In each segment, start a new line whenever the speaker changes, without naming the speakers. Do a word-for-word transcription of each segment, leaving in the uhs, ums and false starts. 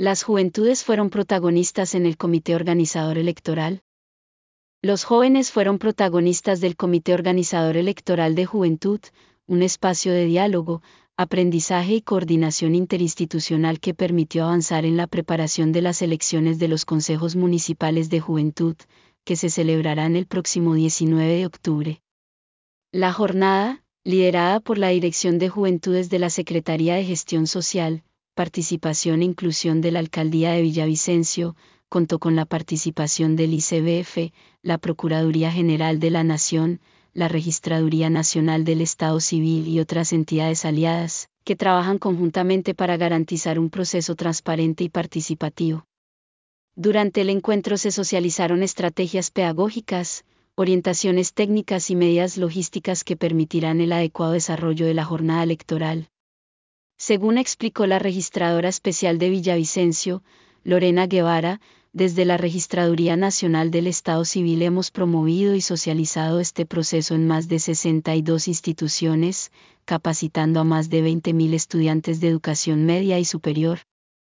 Las juventudes fueron protagonistas en el comité organizador electoral. Los jóvenes fueron protagonistas del Comité Organizador Electoral de Juventud, un espacio de diálogo, aprendizaje y coordinación interinstitucional que permitió avanzar en la preparación de las elecciones de los consejos municipales de juventud, que se celebrarán el próximo diecinueve de octubre. La jornada, liderada por la Dirección de Juventudes de la Secretaría de Gestión Social, Participación e Inclusión de la Alcaldía de Villavicencio, contó con la participación del I C B F, la Procuraduría General de la Nación, la Registraduría Nacional del Estado Civil y otras entidades aliadas, que trabajan conjuntamente para garantizar un proceso transparente y participativo. Durante el encuentro se socializaron estrategias pedagógicas, orientaciones técnicas y medidas logísticas que permitirán el adecuado desarrollo de la jornada electoral. Según explicó la registradora especial de Villavicencio, Lorena Guevara, desde la Registraduría Nacional del Estado Civil hemos promovido y socializado este proceso en más de sesenta y dos instituciones, capacitando a más de veinte mil estudiantes de educación media y superior.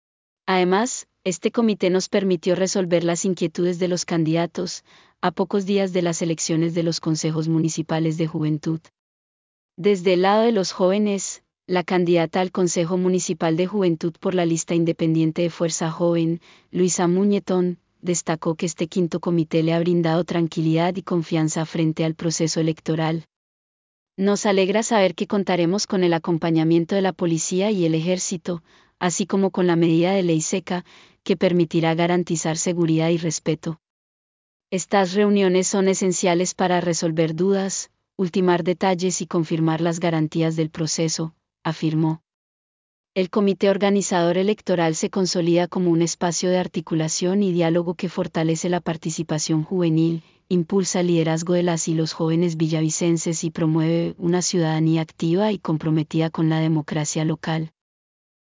Además, este comité nos permitió resolver las inquietudes de los candidatos, a pocos días de las elecciones de los consejos municipales de juventud. Desde el lado de los jóvenes, la candidata al Consejo Municipal de Juventud por la lista independiente de Fuerza Joven, Luisa Muñetón, destacó que este quinto comité le ha brindado tranquilidad y confianza frente al proceso electoral. Nos alegra saber que contaremos con el acompañamiento de la policía y el ejército, así como con la medida de ley seca, que permitirá garantizar seguridad y respeto. Estas reuniones son esenciales para resolver dudas, ultimar detalles y confirmar las garantías del proceso, afirmó. El Comité Organizador Electoral se consolida como un espacio de articulación y diálogo que fortalece la participación juvenil, impulsa el liderazgo de las y los jóvenes villavicenses y promueve una ciudadanía activa y comprometida con la democracia local.